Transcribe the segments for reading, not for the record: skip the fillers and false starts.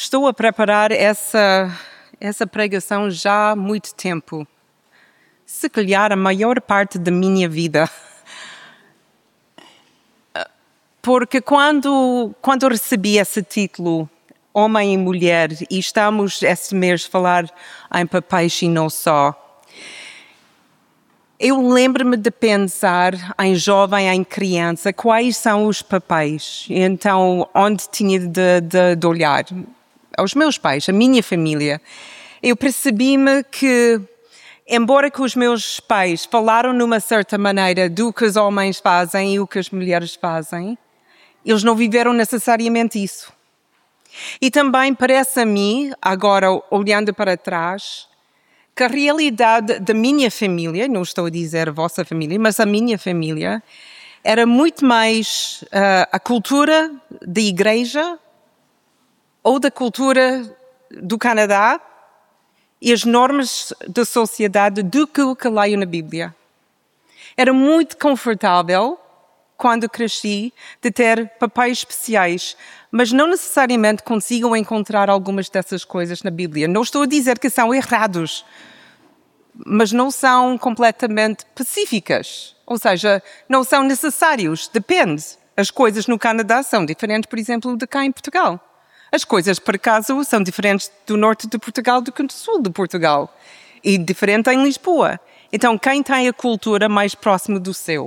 Estou a preparar essa pregação já há muito tempo. Se calhar a maior parte da minha vida. Porque quando recebi esse título, Homem e Mulher, e estamos este mês a falar em papéis e não só, eu lembro-me de pensar em jovem, em criança, quais são os papéis. Então, onde tinha de olhar? Aos meus pais, a minha família. Eu percebi-me que, embora que os meus pais falaram numa certa maneira do que os homens fazem e o que as mulheres fazem, eles não viveram necessariamente isso. E também parece a mim, agora olhando para trás, que a realidade da minha família, não estou a dizer a vossa família, mas a minha família, era muito mais a cultura da igreja ou da cultura do Canadá e as normas da sociedade do que o que leio na Bíblia. Era muito confortável, quando cresci, de ter papéis especiais, mas não necessariamente consigo encontrar algumas dessas coisas na Bíblia. Não estou a dizer que são errados, mas não são completamente pacíficas. Ou seja, não são necessários. Depende. As coisas no Canadá são diferentes, por exemplo, de cá em Portugal. As coisas, por acaso, são diferentes do norte de Portugal do que do sul de Portugal. E diferente em Lisboa. Então, quem tem a cultura mais próxima do seu?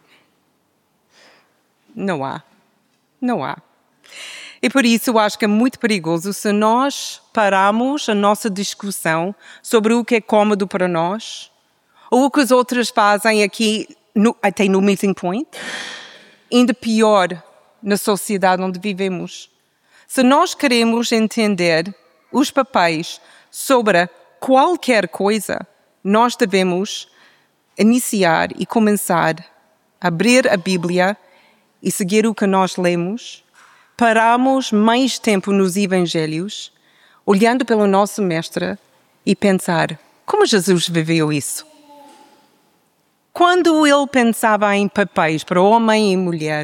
Não há. Não há. E por isso eu acho que é muito perigoso se nós pararmos a nossa discussão sobre o que é cômodo para nós, ou o que os outros fazem aqui, até no meeting point, ainda pior na sociedade onde vivemos. Se nós queremos entender os papéis sobre qualquer coisa, nós devemos iniciar e começar a abrir a Bíblia e seguir o que nós lemos. Paramos mais tempo nos Evangelhos, olhando pelo nosso mestre e pensar, como Jesus viveu isso? Quando ele pensava em papéis para homem e mulher,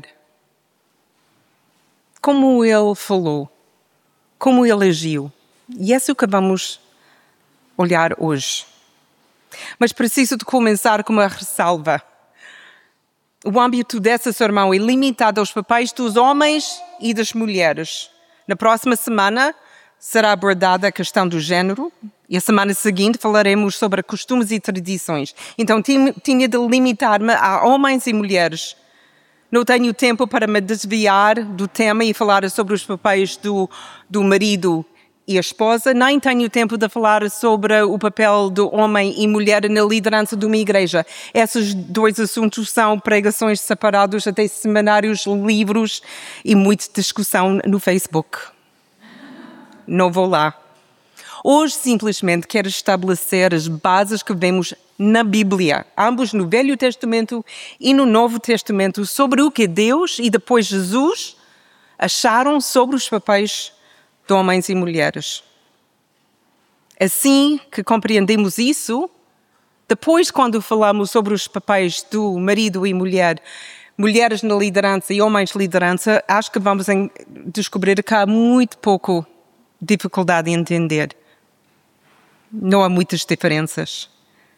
como ele falou, como ele agiu. E é isso que vamos olhar hoje. Mas preciso de começar com uma ressalva. O âmbito dessa sermão é limitado aos papéis dos homens e das mulheres. Na próxima semana será abordada a questão do género e a semana seguinte falaremos sobre costumes e tradições. Então tinha de limitar-me a homens e mulheres. Não tenho tempo para me desviar do tema e falar sobre os papéis do marido e a esposa, nem tenho tempo de falar sobre o papel do homem e mulher na liderança de uma igreja. Esses dois assuntos são pregações separadas, até seminários, livros e muita discussão no Facebook. Não vou lá. Hoje simplesmente quero estabelecer as bases que vemos na Bíblia, ambos no Velho Testamento e no Novo Testamento, sobre o que Deus e depois Jesus acharam sobre os papéis de homens e mulheres. Assim que compreendemos isso, depois quando falamos sobre os papéis do marido e mulher, mulheres na liderança e homens na liderança, acho que vamos descobrir que há muito pouco dificuldade em entender. Não há muitas diferenças.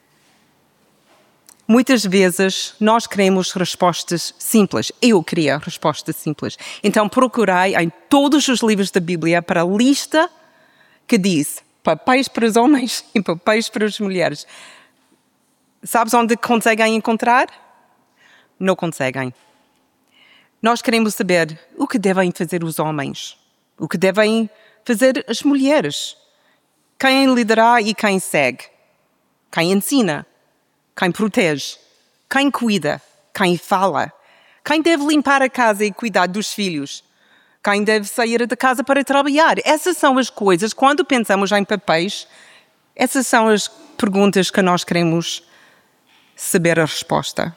Muitas vezes nós queremos respostas simples. Eu queria respostas simples. Então procurei em todos os livros da Bíblia para a lista que diz papéis para os homens e papéis para as mulheres. Sabes onde conseguem encontrar? Não conseguem. Nós queremos saber o que devem fazer os homens, o que devem fazer as mulheres. Quem liderar e quem segue. Quem ensina. Quem protege. Quem cuida. Quem fala. Quem deve limpar a casa e cuidar dos filhos. Quem deve sair da casa para trabalhar. Essas são as coisas, quando pensamos em papéis, essas são as perguntas que nós queremos saber a resposta.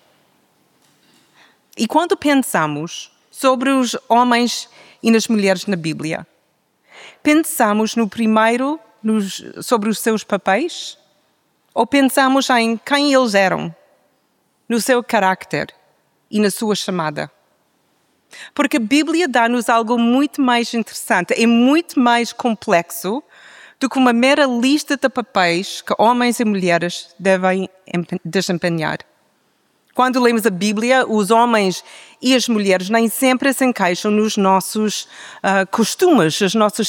E quando pensamos sobre os homens e as mulheres na Bíblia, pensamos no primeiro sobre os seus papéis? Ou pensamos em quem eles eram, no seu caráter e na sua chamada? Porque a Bíblia dá-nos algo muito mais interessante e muito mais complexo do que uma mera lista de papéis que homens e mulheres devem desempenhar. Quando lemos a Bíblia, os homens e as mulheres nem sempre se encaixam nos nossos costumes, os nossos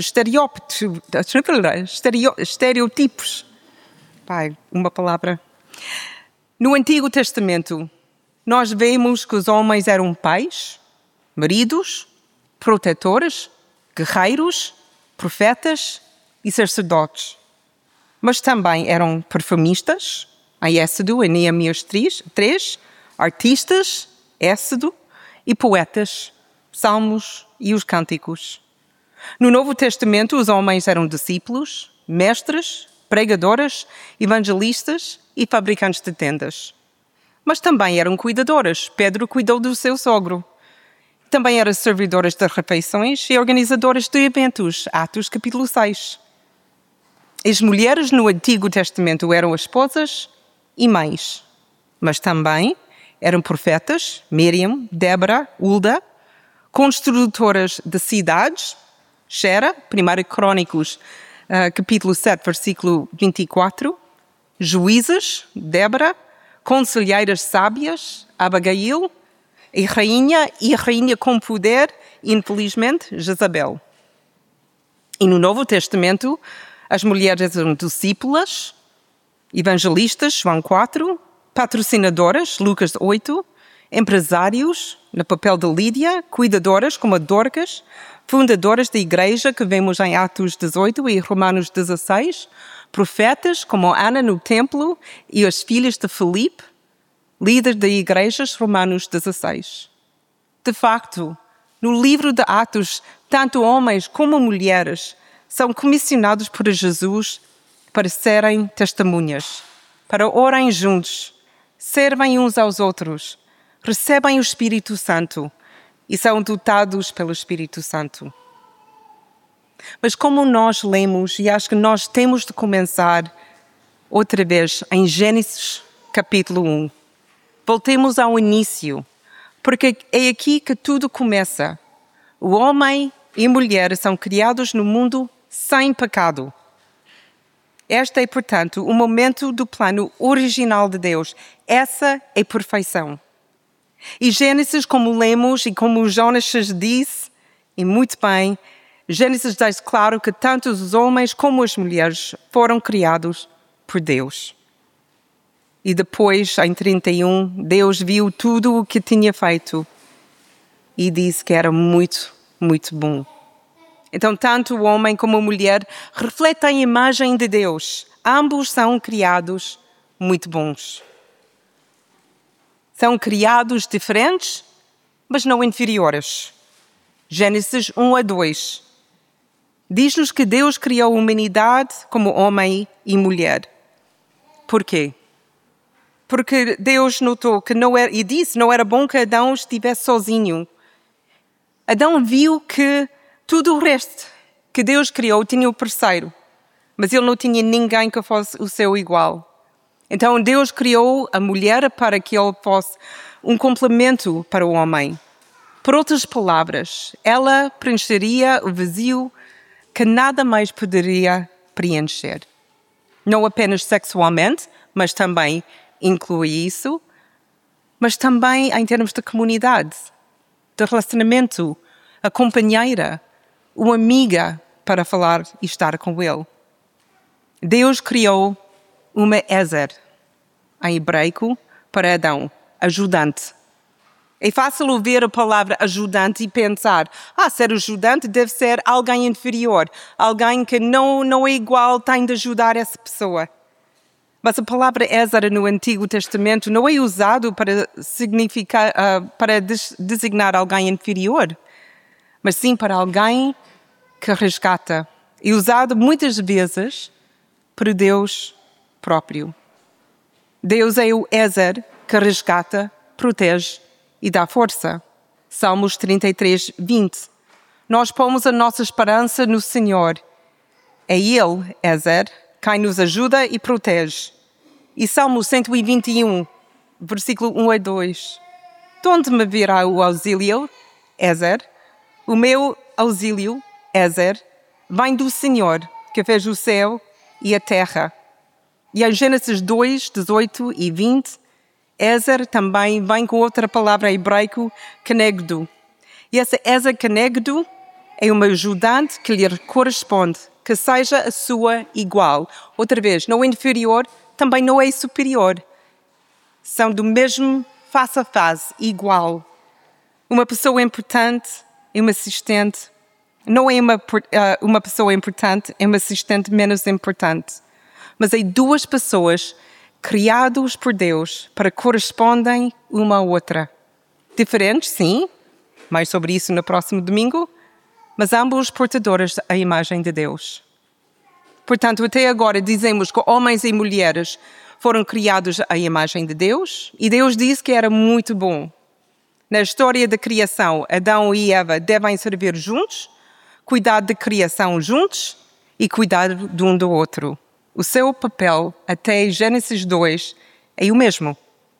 estereotipos. Pai, uma palavra. No Antigo Testamento, nós vemos que os homens eram pais, maridos, protetores, guerreiros, profetas e sacerdotes. Mas também eram perfumistas, em Êxodo, em Neemias 3, artistas, Êxodo, e poetas, Salmos e os Cânticos. No Novo Testamento, os homens eram discípulos, mestres, pregadores, evangelistas e fabricantes de tendas. Mas também eram cuidadoras. Pedro cuidou do seu sogro. Também eram servidoras de refeições e organizadoras de eventos, Atos capítulo 6. As mulheres no Antigo Testamento eram esposas e mães, mas também eram profetas, Miriam, Débora, Hulda, construtoras de cidades, Xera, 1 Crônicos, capítulo 7, versículo 24, juízes, Débora, conselheiras sábias, Abigail, e rainha com poder, infelizmente, Jezabel. E no Novo Testamento, as mulheres eram discípulas, evangelistas, João 4, patrocinadoras, Lucas 8, empresários, no papel de Lídia, cuidadoras, como a Dorcas, fundadoras da igreja, que vemos em Atos 18 e Romanos 16, profetas, como Ana no templo e as filhas de Filipe, líderes da igreja, Romanos 16. De facto, no livro de Atos, tanto homens como mulheres são comissionados por Jesus para serem testemunhas, para orarem juntos, servem uns aos outros, recebem o Espírito Santo e são dotados pelo Espírito Santo. Mas como nós lemos, e acho que nós temos de começar outra vez em Gênesis capítulo 1. Voltemos ao início, porque é aqui que tudo começa. O homem e a mulher são criados no mundo sem pecado. Este é, portanto, o momento do plano original de Deus. Essa é a perfeição. E Gênesis, como lemos e como Jonas disse, e muito bem, Gênesis diz claro que tanto os homens como as mulheres foram criados por Deus. E depois, em 31, Deus viu tudo o que tinha feito e disse que era muito, muito bom. Então, tanto o homem como a mulher refletem a imagem de Deus. Ambos são criados muito bons. São criados diferentes, mas não inferiores. Gênesis 1 a 2. Diz-nos que Deus criou a humanidade como homem e mulher. Por quê? Porque Deus notou que não era bom que Adão estivesse sozinho. Adão viu que tudo o resto que Deus criou tinha o parceiro, mas ele não tinha ninguém que fosse o seu igual. Então Deus criou a mulher para que ele fosse um complemento para o homem. Por outras palavras, ela preencheria o vazio que nada mais poderia preencher. Não apenas sexualmente, mas também inclui isso, mas também em termos de comunidade, de relacionamento, a companheira, uma amiga para falar e estar com ele. Deus criou uma Ezer, em hebraico, para Adão, ajudante. É fácil ouvir a palavra ajudante e pensar, ser ajudante deve ser alguém inferior, alguém que não é igual, tem de ajudar essa pessoa. Mas a palavra Ezer no Antigo Testamento não é usado para designar alguém inferior, mas sim para alguém que resgata. E usado muitas vezes por Deus próprio. Deus é o Ezer que resgata, protege e dá força. Salmos 33, 20. Nós pomos a nossa esperança no Senhor. É Ele, Ezer, quem nos ajuda e protege. E Salmo 121, versículo 1 a 2. De onde me virá o auxílio? Ezer. O meu auxílio, Ezer, vem do Senhor, que fez o céu e a terra. E em Gênesis 2, 18 e 20, Ezer também vem com outra palavra em hebraico, kenegdo. E essa Ezer kenegdo é uma ajudante que lhe corresponde, que seja a sua igual. Outra vez, não é inferior, também não é superior. São do mesmo face a face, igual. Uma pessoa importante é uma assistente. Não é uma pessoa importante, é uma assistente menos importante. Mas é duas pessoas criadas por Deus para correspondem uma à outra. Diferentes, sim, mais sobre isso no próximo domingo, mas ambos portadores da imagem de Deus. Portanto, até agora dizemos que homens e mulheres foram criados à imagem de Deus e Deus disse que era muito bom. Na história da criação, Adão e Eva devem servir juntos, cuidar da criação juntos e cuidar de um do outro. O seu papel, até Gênesis 2, é o mesmo.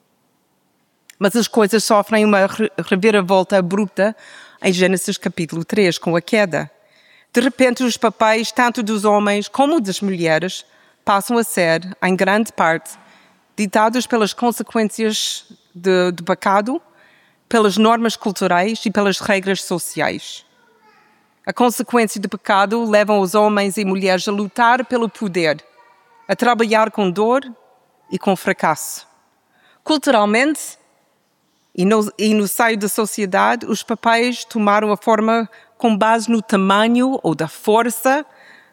Mas as coisas sofrem uma reviravolta abrupta em Gênesis capítulo 3, com a queda. De repente, os papéis, tanto dos homens como das mulheres, passam a ser, em grande parte, ditados pelas consequências do pecado, pelas normas culturais e pelas regras sociais. A consequência do pecado leva os homens e mulheres a lutar pelo poder, a trabalhar com dor e com fracasso. Culturalmente e no seio da sociedade, os papéis tomaram a forma com base no tamanho ou da força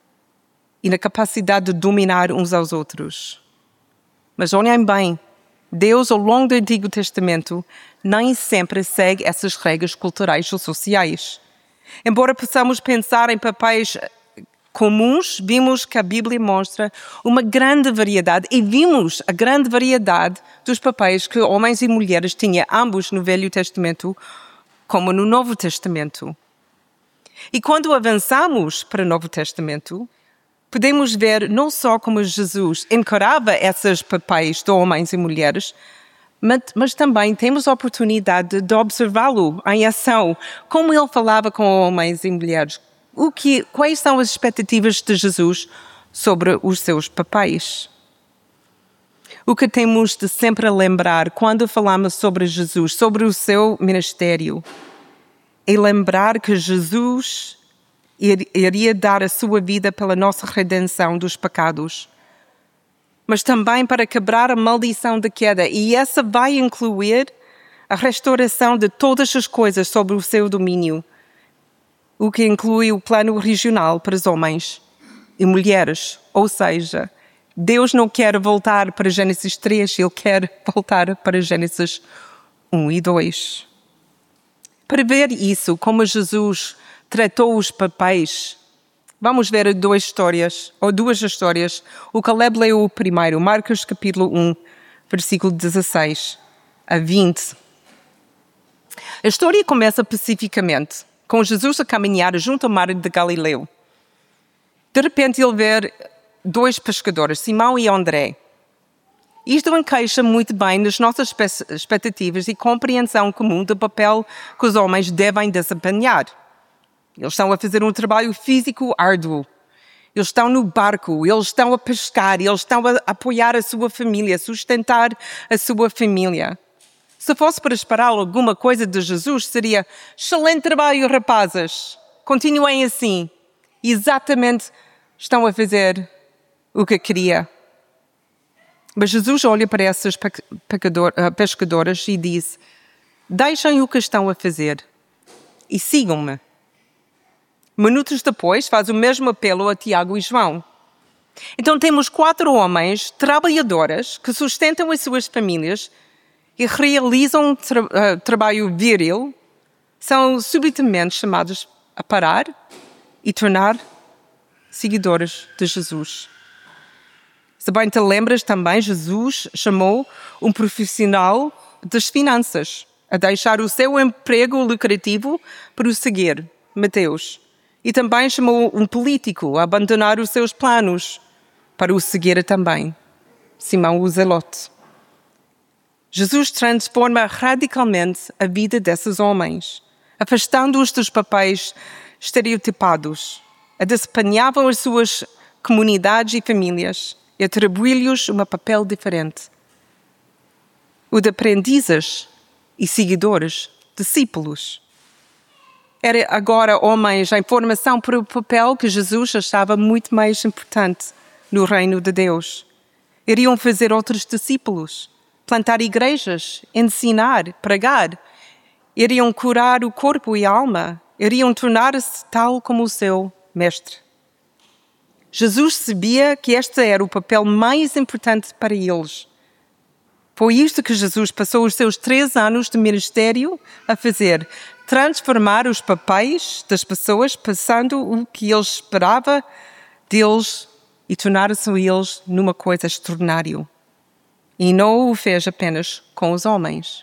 e na capacidade de dominar uns aos outros. Mas olhem bem, Deus, ao longo do Antigo Testamento, nem sempre segue essas regras culturais ou sociais. Embora possamos pensar em papéis comuns, vimos que a Bíblia mostra uma grande variedade e vimos a grande variedade dos papéis que homens e mulheres tinham ambos no Velho Testamento como no Novo Testamento. E quando avançamos para o Novo Testamento, podemos ver não só como Jesus encarava esses papéis de homens e mulheres, mas também temos a oportunidade de observá-lo em ação, como ele falava com homens e mulheres. Quais são as expectativas de Jesus sobre os seus papéis? O que temos de sempre lembrar quando falamos sobre Jesus, sobre o seu ministério, é lembrar que Jesus iria dar a sua vida pela nossa redenção dos pecados, mas também para quebrar a maldição da queda, e essa vai incluir a restauração de todas as coisas sobre o seu domínio, o que inclui o plano original para os homens e mulheres. Ou seja, Deus não quer voltar para Gênesis 3, Ele quer voltar para Gênesis 1 e 2. Para ver isso, como Jesus tratou os papéis, vamos ver duas histórias. O Caleb leu o primeiro, Marcos capítulo 1, versículo 16 a 20. A história começa pacificamente, com Jesus a caminhar junto ao mar de Galileu. De repente ele vê dois pescadores, Simão e André. Isto encaixa muito bem nas nossas expectativas e compreensão comum do papel que os homens devem desempenhar. Eles estão a fazer um trabalho físico árduo. Eles estão no barco, eles estão a pescar, eles estão a apoiar a sua família, a sustentar a sua família. Se fosse para esperar alguma coisa de Jesus, seria: excelente trabalho, rapazes, continuem assim. E exatamente estão a fazer o que queria. Mas Jesus olha para essas pescadoras e diz: deixem o que estão a fazer e sigam-me. Minutos depois, faz o mesmo apelo a Tiago e João. Então temos 4 homens trabalhadores que sustentam as suas famílias e realizam trabalho viril, são subitamente chamados a parar e tornar seguidores de Jesus. Se bem te lembras também, Jesus chamou um profissional das finanças a deixar o seu emprego lucrativo para o seguir, Mateus. E também chamou um político a abandonar os seus planos para o seguir também, Simão o Zelote. Jesus transforma radicalmente a vida desses homens. afastando-os dos papéis estereotipados. Desempenhavam as suas comunidades e famílias e atribuí-lhes um papel diferente. O de aprendizes e seguidores, discípulos. Era agora homens em formação para o papel que Jesus achava muito mais importante no reino de Deus. Iriam fazer outros discípulos, plantar igrejas, ensinar, pregar. Iriam curar o corpo e a alma. Iriam tornar-se tal como o seu mestre. Jesus sabia que este era o papel mais importante para eles. Foi isto que Jesus passou os seus 3 anos de ministério a fazer. Transformar os papéis das pessoas, passando o que ele esperava deles e tornar-se eles numa coisa extraordinária. E não o fez apenas com os homens.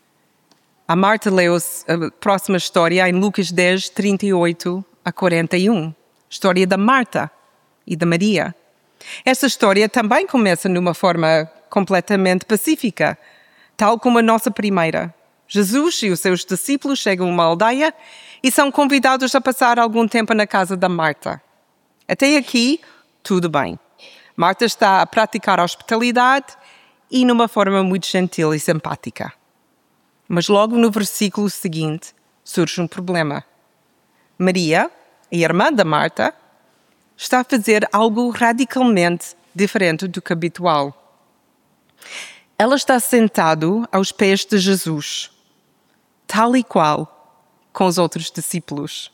A Marta leu a próxima história em Lucas 10, 38 a 41. História da Marta e da Maria. Esta história também começa numa forma completamente pacífica, tal como a nossa primeira. Jesus e os seus discípulos chegam a uma aldeia e são convidados a passar algum tempo na casa da Marta. Até aqui, tudo bem. Marta está a praticar a hospitalidade e numa forma muito gentil e simpática. Mas logo no versículo seguinte surge um problema. Maria, a irmã da Marta, está a fazer algo radicalmente diferente do que habitual. Ela está sentada aos pés de Jesus, tal e qual com os outros discípulos.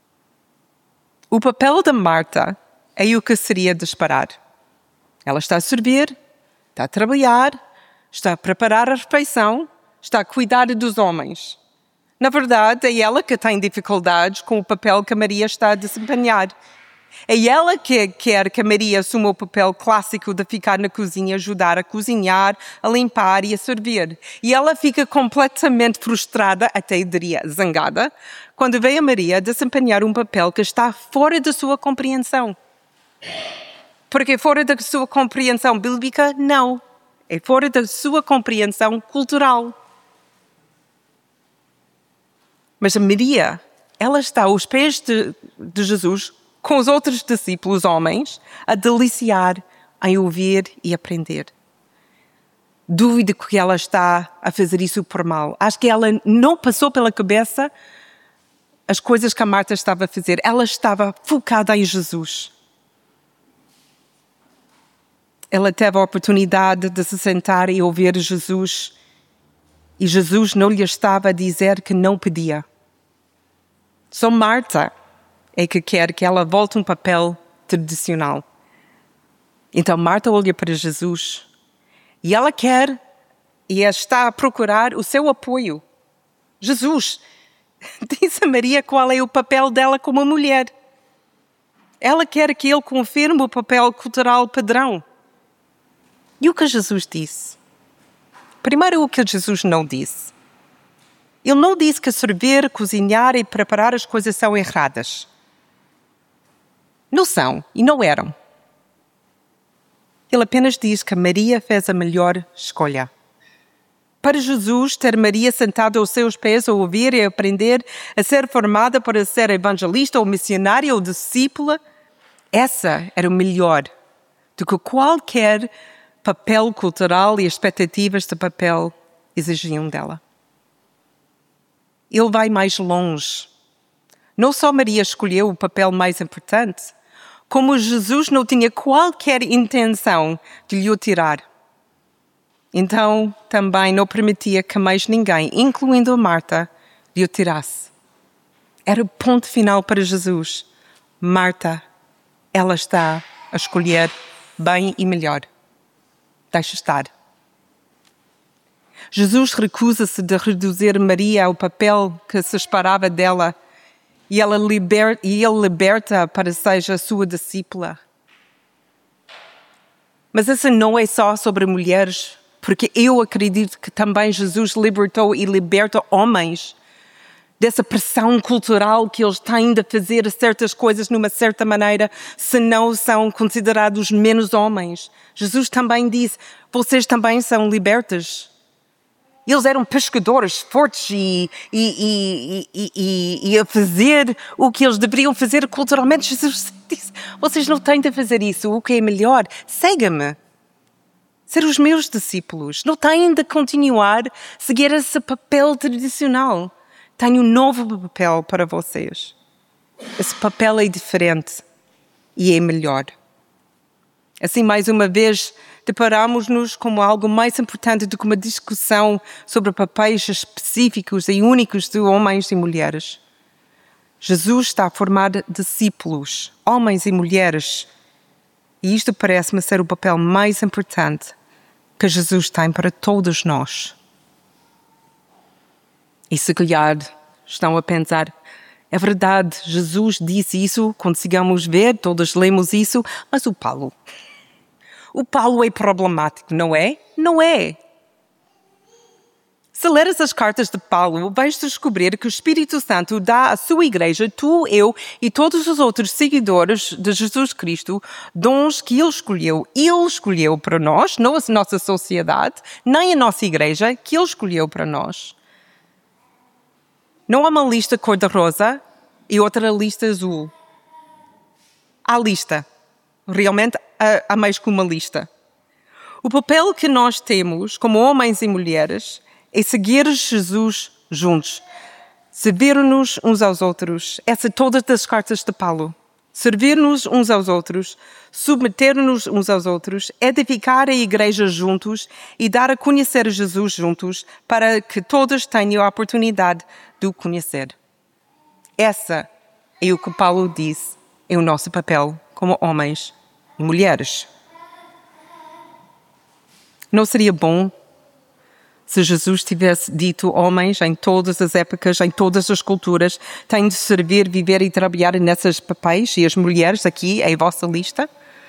O papel da Marta é o que seria de esperar. Ela está a servir, está a trabalhar, está a preparar a refeição, está a cuidar dos homens. Na verdade, é ela que tem dificuldades com o papel que a Maria está a desempenhar. É ela que quer que a Maria assuma o papel clássico de ficar na cozinha, ajudar a cozinhar, a limpar e a servir. E ela fica completamente frustrada, até diria zangada, quando vê a Maria desempenhar um papel que está fora da sua compreensão. Porque fora da sua compreensão bíblica, não. É fora da sua compreensão cultural. Mas a Maria, ela está aos pés de Jesus, com os outros discípulos homens, a deliciar em ouvir e aprender. Duvido que ela está a fazer isso por mal. Acho que ela não passou pela cabeça as coisas que a Marta estava a fazer. Ela estava focada em Jesus. Ela teve a oportunidade de se sentar e ouvir Jesus, e Jesus não lhe estava a dizer que não podia. Só Marta é que quer que ela volte um papel tradicional. Então Marta olha para Jesus e ela quer e está a procurar o seu apoio. Jesus, diz a Maria qual é o papel dela como mulher. Ela quer que ele confirme o papel cultural padrão. E o que Jesus disse? Primeiro, o que Jesus não disse. Ele não disse que servir, cozinhar e preparar as coisas são erradas. Não são e não eram. Ele apenas diz que Maria fez a melhor escolha. Para Jesus, ter Maria sentada aos seus pés a ouvir e aprender, a ser formada para ser evangelista ou missionária ou discípula, essa era o melhor do que qualquer papel cultural e expectativas de papel exigiam dela. Ele vai mais longe. Não só Maria escolheu o papel mais importante, como Jesus não tinha qualquer intenção de lhe o tirar. Então, também não permitia que mais ninguém, incluindo a Marta, lhe o tirasse. Era o ponto final para Jesus. Marta, ela está a escolher bem e melhor. Deixa estar. Jesus recusa-se de reduzir Maria ao papel que se esperava dela e ele liberta para seja sua discípula. Mas isso não é só sobre mulheres, porque eu acredito que também Jesus libertou e liberta homens dessa pressão cultural que eles têm de fazer certas coisas numa certa maneira, senão são considerados menos homens. Jesus também disse, vocês também são libertos. Eles eram pescadores fortes e a fazer o que eles deveriam fazer culturalmente. Jesus disse, vocês não têm de fazer isso. O que é melhor? Siga-me. Ser os meus discípulos. Não têm de continuar a seguir esse papel tradicional. Tenho um novo papel para vocês. Esse papel é diferente e é melhor. Assim, mais uma vez, deparamos-nos com algo mais importante do que uma discussão sobre papéis específicos e únicos de homens e mulheres. Jesus está a formar discípulos, homens e mulheres. E isto parece-me ser o papel mais importante que Jesus tem para todos nós. E se calhar estão a pensar, é verdade, Jesus disse isso, conseguimos ver, todos lemos isso, mas o Paulo é problemático, não é? Não é. Se leres as cartas de Paulo, vais descobrir que o Espírito Santo dá à sua igreja, tu, eu e todos os outros seguidores de Jesus Cristo, dons que Ele escolheu. Ele escolheu para nós, não a nossa sociedade, nem a nossa igreja, que Ele escolheu para nós. Não há uma lista cor-de-rosa e outra lista azul. Há lista. Realmente há mais que uma lista. O papel que nós temos como homens e mulheres é seguir Jesus juntos. Servir-nos uns aos outros. Essa é todas as cartas de Paulo. Servir-nos uns aos outros, submeter-nos uns aos outros, edificar a igreja juntos e dar a conhecer Jesus juntos para que todos tenham a oportunidade de o conhecer. Essa é o que Paulo diz, é o nosso papel como homens e mulheres. Não seria bom se Jesus tivesse dito homens em todas as épocas, em todas as culturas, têm de servir, viver e trabalhar nesses papéis e as mulheres aqui é a vossa lista?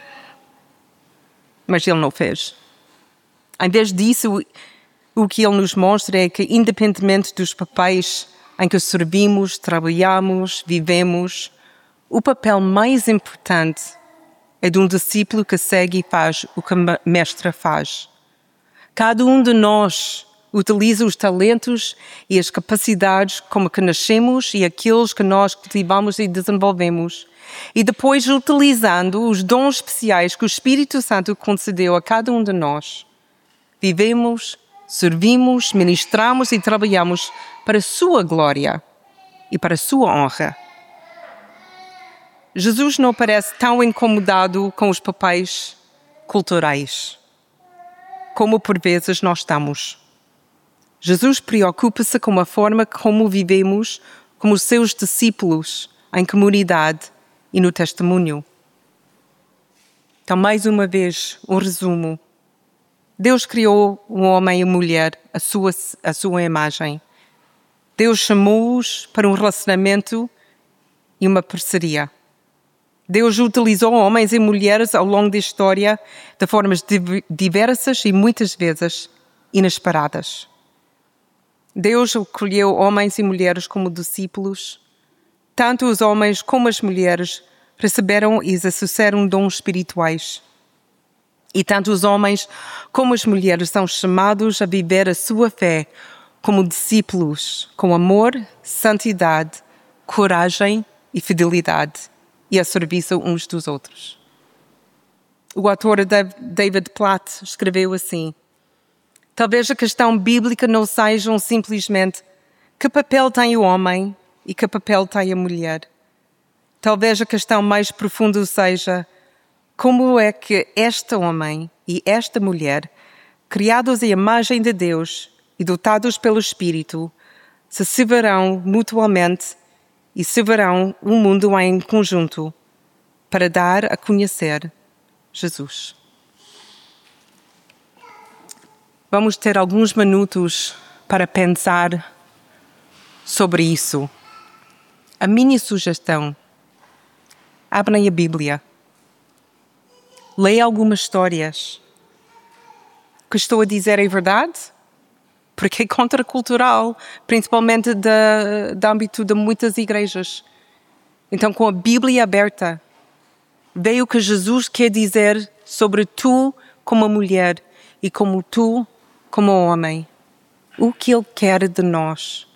Mas ele não fez. Em vez disso, o que ele nos mostra é que, independentemente dos papéis em que servimos, trabalhamos, vivemos, o papel mais importante é de um discípulo que segue e faz o que a mestra faz. Cada um de nós utiliza os talentos e as capacidades como que nascemos e aqueles que nós cultivamos e desenvolvemos. E depois, utilizando os dons especiais que o Espírito Santo concedeu a cada um de nós, vivemos, servimos, ministramos e trabalhamos para a sua glória e para a sua honra. Jesus não parece tão incomodado com os papéis culturais, como por vezes nós estamos. Jesus preocupa-se com a forma como vivemos como os seus discípulos em comunidade e no testemunho. Então, mais uma vez, um resumo. Deus criou um homem e uma mulher à sua imagem. Deus chamou-os para um relacionamento e uma parceria. Deus utilizou homens e mulheres ao longo da história de formas diversas e muitas vezes inesperadas. Deus escolheu homens e mulheres como discípulos. Tanto os homens como as mulheres receberam e exerceram dons espirituais. E tanto os homens como as mulheres são chamados a viver a sua fé como discípulos, com amor, santidade, coragem e fidelidade, e a serviço uns dos outros. O autor David Platt escreveu assim: talvez a questão bíblica não seja simplesmente que papel tem o homem e que papel tem a mulher. Talvez a questão mais profunda seja como é que este homem e esta mulher, criados à imagem de Deus e dotados pelo Espírito, se servirão mutuamente e servirão o mundo em conjunto para dar a conhecer Jesus. Vamos ter alguns minutos para pensar sobre isso. A minha sugestão: abrem a Bíblia. Leia algumas histórias. O que estou a dizer é verdade? Porque é contracultural, principalmente do âmbito de muitas igrejas. Então, com a Bíblia aberta, vê o que Jesus quer dizer sobre tu como mulher e como tu como homem. o que Ele quer de nós.